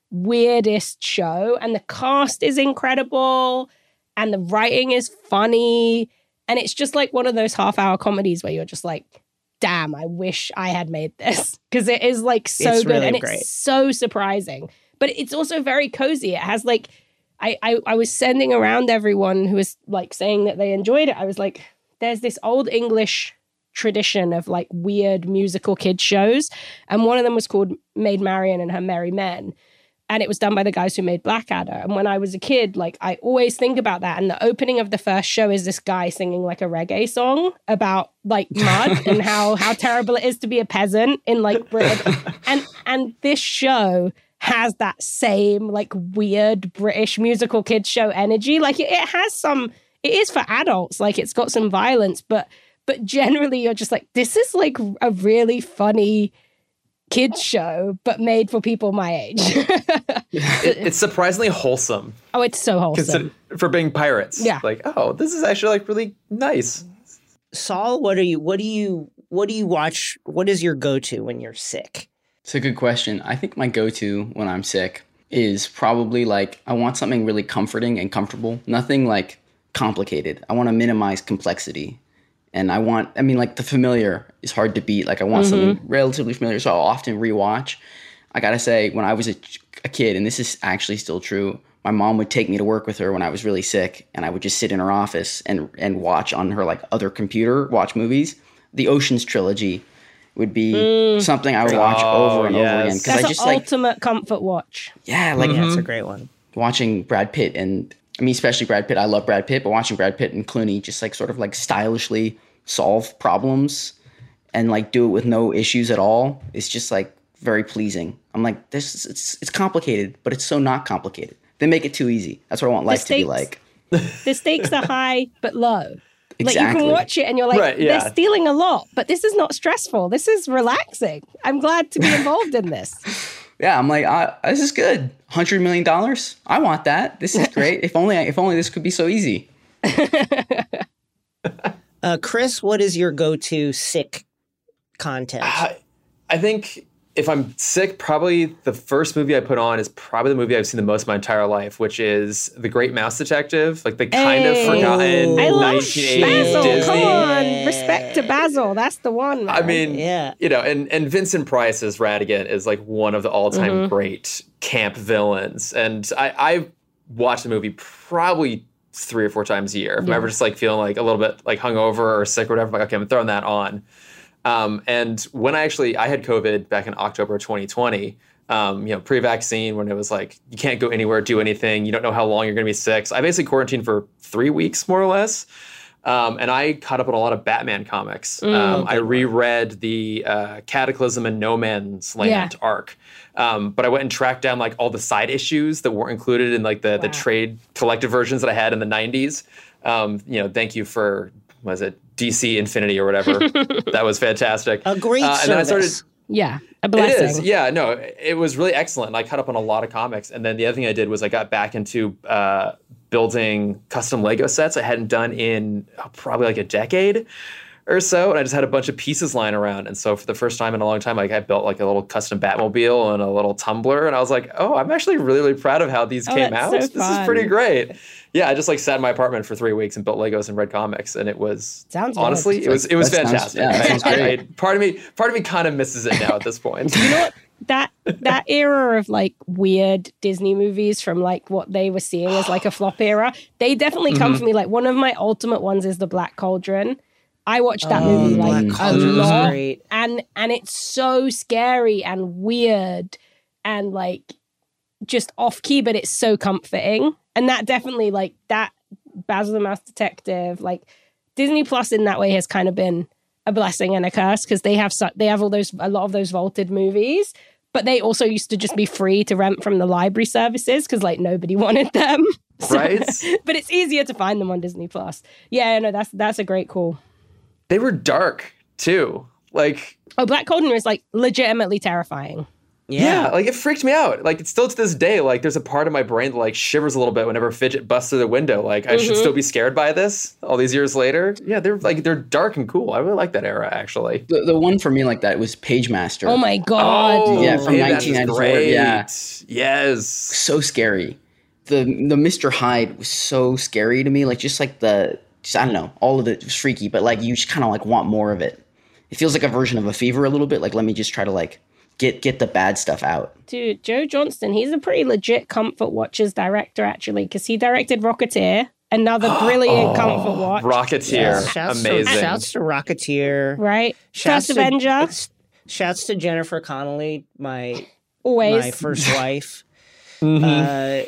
weirdest show. And the cast is incredible. And the writing is funny. And it's just like one of those half hour comedies where you're just like, damn, I wish I had made this. Because it is like so It's good. really and great. It's so surprising. But it's also very cozy. It has like, I, I, I was sending around everyone who was like saying that they enjoyed it. I was like, there's this old English tradition of like weird musical kids shows. And one of them was called Maid Marian and Her Merry Men. And it was done by the guys who made Blackadder. And when I was a kid, like I always think about that. And the opening of the first show is this guy singing like a reggae song about like mud and how how terrible it is to be a peasant in like Britain. And and this show has that same like weird British musical kids show energy. Like it, it has some, it is for adults. Like it's got some violence, but but generally you're just like, this is like a really funny kids show, but made for people my age. it, it's surprisingly wholesome. Oh, it's so wholesome. Consider, for being pirates. Yeah. Like, oh, this is actually like really nice. Saul, what are you? What do you? What do you watch? What is your go-to when you're sick? It's a good question. I think my go-to when I'm sick is probably like, I want something really comforting and comfortable. Nothing like complicated. I want to minimize complexity. And I want, I mean, like the familiar is hard to beat. Like I want mm-hmm. something relatively familiar. So I'll often rewatch. I got to say, when I was a, a kid, and this is actually still true, my mom would take me to work with her when I was really sick. And I would just sit in her office and, and watch on her like other computer, watch movies. The Ocean's trilogy would be mm. something I would watch oh, over and yes. over again. That's I just an like, ultimate comfort watch. Yeah, like mm-hmm. That's a great one. Watching Brad Pitt and, I mean, especially Brad Pitt. I love Brad Pitt, but watching Brad Pitt and Clooney just like sort of like stylishly solve problems and like do it with no issues at all is just like very pleasing. I'm like, this it's it's complicated, but it's so not complicated. They make it too easy. That's what I want life stakes, to be like. The stakes are high but low. Exactly. Like you can watch it and you're like, right, yeah. they're stealing a lot, but this is not stressful. This is relaxing. I'm glad to be involved in this. Yeah, I'm like, uh, this is good. one hundred million dollars? I want that. This is great. if only if only this could be so easy. uh, Chris, what is your go-to sick content? Uh, I think if I'm sick, probably the first movie I put on is probably the movie I've seen the most in my entire life, which is The Great Mouse Detective, like the kind hey. of forgotten I love nineteen eighties Basil. Disney. Come on, respect to Basil. That's the one, man. I mean, yeah. you know, and, and Vincent Price as Ratigan is like one of the all-time mm-hmm. great camp villains. And I, I watched the movie probably three or four times a year. If yeah. I'm ever just like feeling like a little bit like hungover or sick or whatever, I'm like, okay, I'm throwing that on. Um, and when I actually, I had COVID back in October twenty twenty, um, you know, pre-vaccine, when it was like, you can't go anywhere, do anything. You don't know how long you're going to be sick. So I basically quarantined for three weeks, more or less. Um, and I caught up on a lot of Batman comics. Mm, um, I reread the uh, Cataclysm and No Man's Land yeah. arc. Um, but I went and tracked down like all the side issues that weren't included in like the, wow. the trade collective versions that I had in the nineties. Um, you know, thank you for, what is it, D C Infinity or whatever. That was fantastic. A great uh, and service. then I started, yeah, a blessing. It is. Yeah, no, it was really excellent. And I caught up on a lot of comics. And then the other thing I did was I got back into uh, building custom Lego sets I hadn't done in oh, probably like a decade or so, and I just had a bunch of pieces lying around. And so for the first time in a long time, like I built like a little custom Batmobile and a little tumbler, and I was like, oh, I'm actually really, really proud of how these Oh, came that's out. so This fun. is pretty great. Yeah, I just like sat in my apartment for three weeks and built Legos and read comics, and it was Sounds good. honestly, it was it was That sounds- fantastic. yeah, that sounds I- I- great. I- part of me, part of me, kind of misses it now at this point. You know what? That that era of like weird Disney movies from like what they were seeing as like a flop era, they definitely come Mm-hmm. for me. Like one of my ultimate ones is The Black Cauldron. I watched that Oh, movie Black like a Cauldron was lot, great. and and it's so scary and weird and like just off key, but it's so comforting. And that definitely like that Basil the Masked Detective, like Disney Plus in that way has kind of been a blessing and a curse because they have su- they have all those a lot of those vaulted movies, but they also used to just be free to rent from the library services because like nobody wanted them. So- Right? but it's easier to find them on Disney Plus. Yeah, no, that's that's a great call. They were dark too. Like Oh, Black Cauldron is like legitimately terrifying. Yeah. like it freaked me out. Like it's still to this day, like there's a part of my brain that like shivers a little bit whenever Fidget busts through the window. Like I should still be scared by this all these years later. Yeah, they're like they're dark and cool. I really like that era actually. The, the one for me like that was Page Master. Oh my god. Oh, Yeah, from hey, that's nineteen ninety-four, great. yeah. Yes. So scary. The the Mister Hyde was so scary to me. Like just like the just, I don't know, all of it was freaky, but like you just kind of like want more of it. It feels like a version of a fever a little bit. Like let me just try to like get get the bad stuff out. Dude, Joe Johnston, he's a pretty legit Comfort Watches director, actually, because he directed Rocketeer, another brilliant Comfort Watch. Rocketeer. Shouts Amazing. To, shouts to Rocketeer. right? Shouts First to- Avenger, Shouts to Jennifer Connelly, my always. my first wife. Mm-hmm. Uh,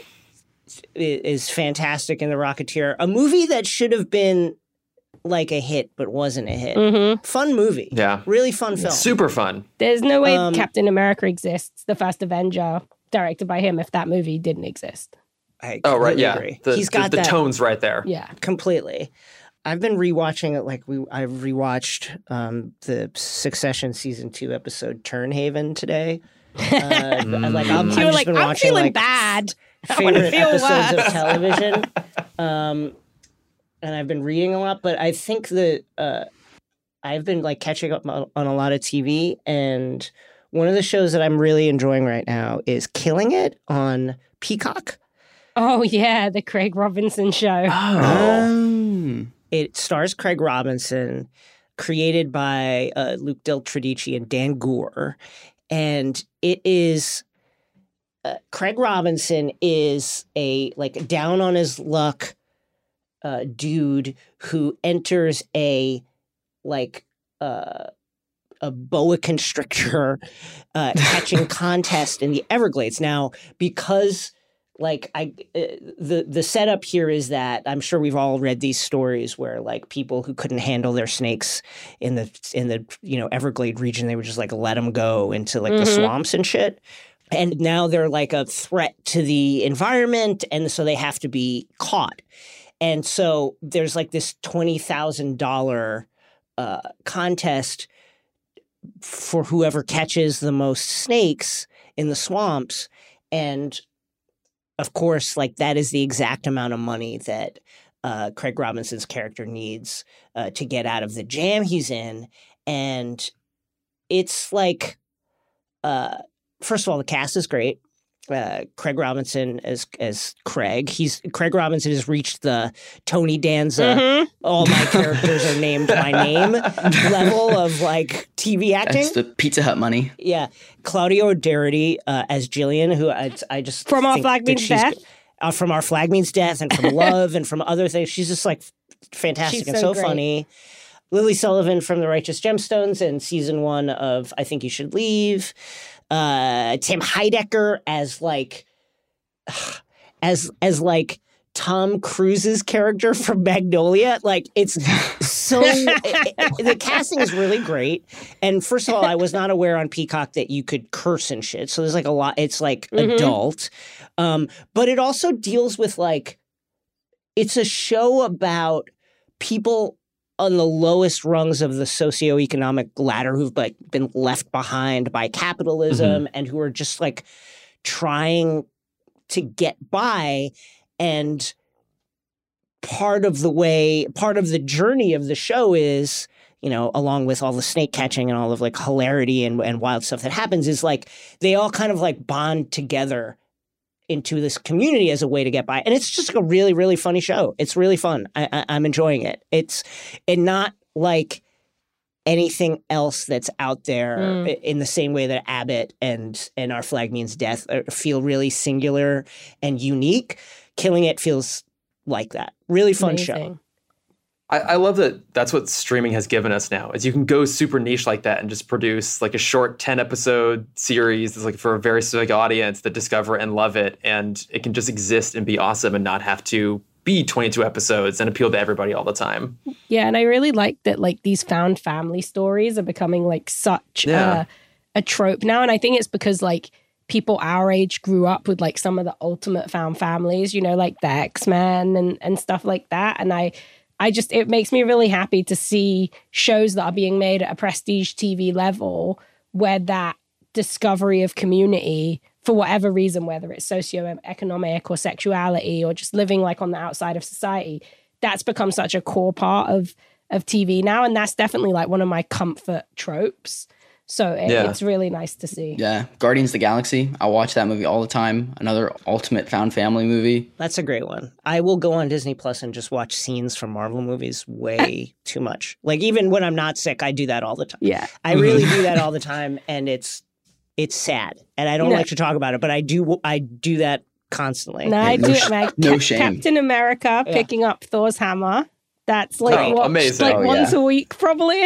i- is fantastic in The Rocketeer. A movie that should have been like a hit, but wasn't a hit. Mhm. Fun movie. Yeah. Really fun film. Super fun. There's no way Um, Captain America exists, the First Avenger, directed by him, if that movie didn't exist. I Oh right, completely yeah. agree. The, He's the- got the, that tones right there. Yeah. completely. I've been rewatching it. Like we, I rewatched um, the Succession season two episode Turnhaven today. Uh, like I'm, You I've were just like, been I'm watching feeling like bad. I wanna favorite feel episodes worse. of television. Um, and I've been reading a lot, but I think that uh, I've been like catching up on, on a lot of T V. And one of the shows that I'm really enjoying right now is Killing It on Peacock. Oh, yeah, the Craig Robinson show. Um, It stars Craig Robinson, created by uh, Luke Del Tredici and Dan Gore. And it is uh, Craig Robinson is a like down on his luck uh, dude who enters a like uh, a boa constrictor uh, catching contest in the Everglades. Now, because like I, uh, the the setup here is that I'm sure we've all read these stories where like people who couldn't handle their snakes in the in the you know Everglade region, they would just like let them go into like the Mhm. swamps and shit. And now they're like a threat to the environment, and so they have to be caught. And so there's like this twenty thousand dollar uh, contest for whoever catches the most snakes in the swamps, and of course, like that is the exact amount of money that uh, Craig Robinson's character needs uh, to get out of the jam he's in. And it's like, uh, first of all, the cast is great. Uh, Craig Robinson as as Craig. He's Craig Robinson has reached the Tony Danza. Mhm. All my characters are named by name level of like T V acting. that's the Pizza Hut money. Yeah, Claudia O'Doherty uh, as Jillian, who I, I just From Our think Flag that Means she's- Death? uh, from Our Flag Means Death, and from Love, and from other things. She's just like fantastic She's and so so great. funny. Lily Sullivan from The Righteous Gemstones and season one of I Think You Should Leave. Uh, Tim Heidecker as like as as like Tom Cruise's character from Magnolia. Like it's so it- it- the casting is really great. And first of all, I was not aware on Peacock that you could curse and shit. So there's like a lot. It's like Mhm. adult, um, but it also deals with like it's a show about people on the lowest rungs of the socioeconomic ladder who've like been left behind by capitalism and who are just like trying to get by. And part of the way, part of the journey of the show is you know, along with all the snake catching and all of like hilarity and, and wild stuff that happens, is like they all kind of like bond together into this community as a way to get by. And it's just like a really, really funny show. It's really fun. I, I, I'm enjoying it. It's and not like anything else that's out there mm. in the same way that Abbott and, and Our Flag Means Death feel really singular and unique. Killing It feels like that. Really fun Amazing. show. I, I love that that's what streaming has given us now, is you can go super niche like that and just produce like a short ten episode series that's like for a very specific audience that discover and love it. And it can just exist and be awesome and not have to be twenty-two episodes and appeal to everybody all the time. Yeah. And I really like that like these found family stories are becoming like such yeah. a, a trope now. And I think it's because like people our age grew up with like some of the ultimate found families, you know, like the X-Men and, and stuff like that. And I, I just, it makes me really happy to see shows that are being made at a prestige T V level where that discovery of community, for whatever reason, whether it's socioeconomic or sexuality or just living like on the outside of society, that's become such a core part of, of T V now. And that's definitely like one of my comfort tropes. So it, yeah. it's really nice to see. Yeah. Guardians of the Galaxy. I watch that movie all the time. Another ultimate found family movie. That's a great one. I will go on Disney Plus and just watch scenes from Marvel movies way too much. Like even when I'm not sick, I do that all the time. Yeah. I really do that all the time. And it's it's sad. And I don't no. like to talk about it, but I do I do that constantly. No, I no do sh- it, Meg. No Cap- shame. Captain America yeah. picking up Thor's hammer. That's like, oh, what, amazing. like oh, once yeah. a week, probably.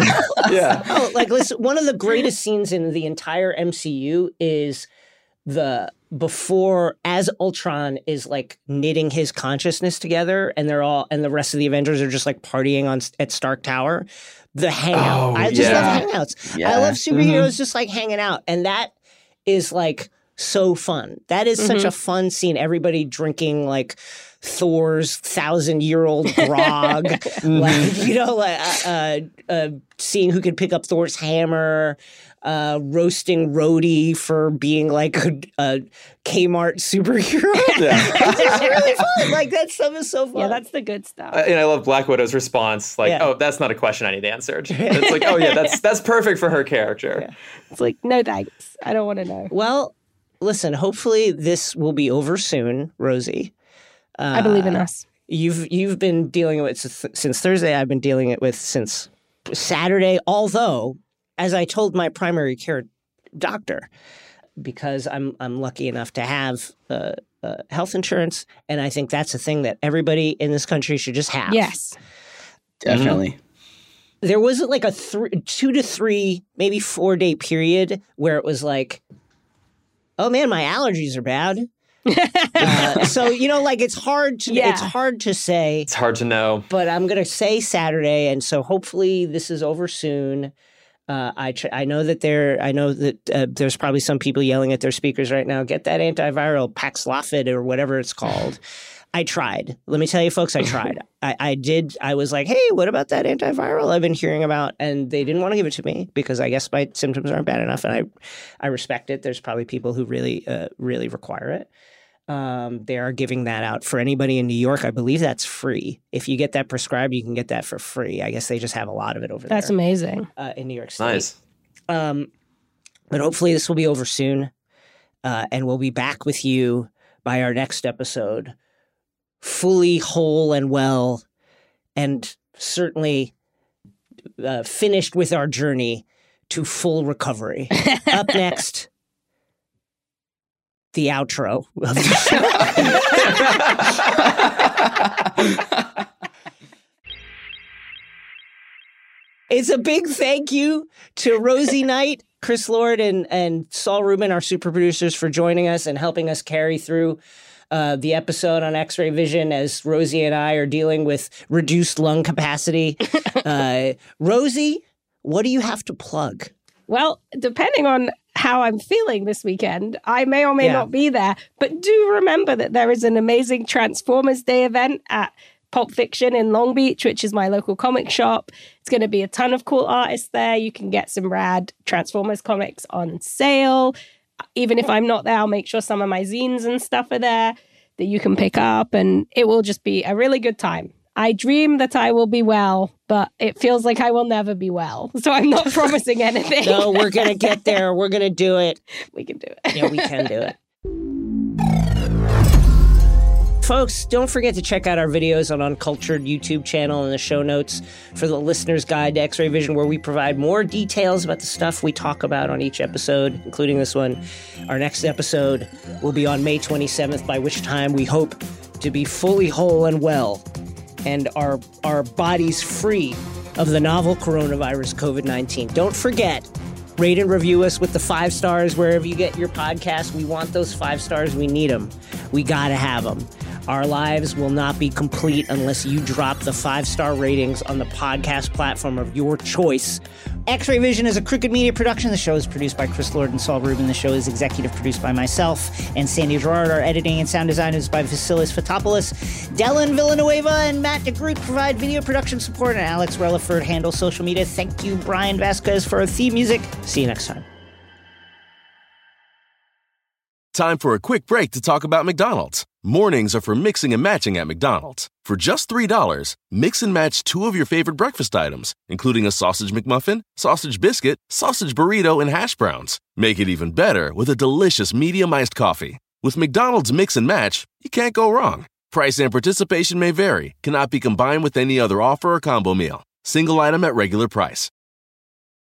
yeah. Oh, like listen, one of the greatest scenes in the entire M C U is the before as Ultron is like knitting his consciousness together, and they're all and the rest of the Avengers are just like partying on at Stark Tower. The hangout. Oh, I just yeah. love hangouts. Yeah. I love superheroes Mm-hmm. just like hanging out, and that is like so fun. That is mm-hmm. such a fun scene. Everybody drinking like Thor's thousand-year-old grog, like you know, like uh, uh, seeing who could pick up Thor's hammer, uh, roasting Rhodey for being like a, a Kmart superhero. Yeah. It's really fun. Like that stuff is so fun. Yeah, that's the good stuff. Uh, and I love Black Widow's response, like, Yeah. "Oh, that's not a question I need answered." It's like, "Oh yeah, that's that's perfect for her character." Yeah. It's like, no thanks. I don't want to know. Well, listen. Hopefully, this will be over soon, Rosie. Uh, I believe in us. You've you've been dealing with it since Thursday. I've been dealing it with since Saturday. Although, as I told my primary care doctor, because I'm I'm lucky enough to have uh, uh, health insurance, and I think that's a thing that everybody in this country should just have. Yes. Definitely. Mm-hmm. There was like a th- two to three, maybe four day period where it was like, oh man, my allergies are bad. uh, so you know, like it's hard to Yeah. it's hard to say. It's hard to know. But I'm gonna say Saturday, and so hopefully this is over soon. Uh, I tr- I know that there I know that uh, there's probably some people yelling at their speakers right now. Get that antiviral Paxlovid or whatever it's called. I tried. Let me tell you, folks, I tried. I, I did. I was like, hey, what about that antiviral I've been hearing about? And they didn't want to give it to me because I guess my symptoms aren't bad enough, and I I respect it. There's probably people who really uh, really require it. Um, they are giving that out for anybody in New York. I believe that's free. If you get that prescribed, you can get that for free. I guess they just have a lot of it over That's there. amazing. Uh, in New York State. Nice. Um, but hopefully this will be over soon, uh, and we'll be back with you by our next episode, fully whole and well, and certainly uh, finished with our journey to full recovery. Up next, the outro of the show. It's a big thank you to Rosie Knight, Chris Lord, and, and Saul Rubin, our super producers, for joining us and helping us carry through uh, the episode on X-ray vision as Rosie and I are dealing with reduced lung capacity. uh, Rosie, what do you have to plug? Well, depending on how I'm feeling this weekend, I may or may Yeah. not be there. But do remember that there is an amazing Transformers Day event at Pulp Fiction in Long Beach, which is my local comic shop. It's going to be a ton of cool artists there. You can get some rad Transformers comics on sale. Even if I'm not there, I'll make sure some of my zines and stuff are there that you can pick up. And it will just be a really good time. I dream that I will be well, but it feels like I will never be well. So I'm not promising anything. No, we're going to get there. We're going to do it. We can do it. Yeah, we can do it. Folks, don't forget to check out our videos on Uncultured YouTube channel in the show notes for the listener's guide to X-Ray Vision, where we provide more details about the stuff we talk about on each episode, including this one. Our next episode will be on May twenty-seventh, by which time we hope to be fully whole and well and our, our bodies free of the novel coronavirus COVID nineteen. Don't forget, rate and review us with the five stars wherever you get your podcast. We want those five stars. We need them. We got to have them. Our lives will not be complete unless you drop the five-star ratings on the podcast platform of your choice. X-Ray Vision is a Crooked Media production. The show is produced by Chris Lord and Saul Rubin. The show is executive produced by myself and Sandy Gerard. Our editing and sound design is by Vasilis Fotopoulos. Dylan Villanueva and Matt DeGroot provide video production support, and Alex Relaford handles social media. Thank you, Brian Vasquez, for our theme music. See you next time. Time for a quick break to talk about McDonald's. Mornings are for mixing and matching at McDonald's. For just three dollars, mix and match two of your favorite breakfast items, including a sausage McMuffin, sausage biscuit, sausage burrito, and hash browns. Make it even better with a delicious medium iced coffee. With McDonald's Mix and Match, you can't go wrong. Price and participation may vary, cannot be combined with any other offer or combo meal. Single item at regular price.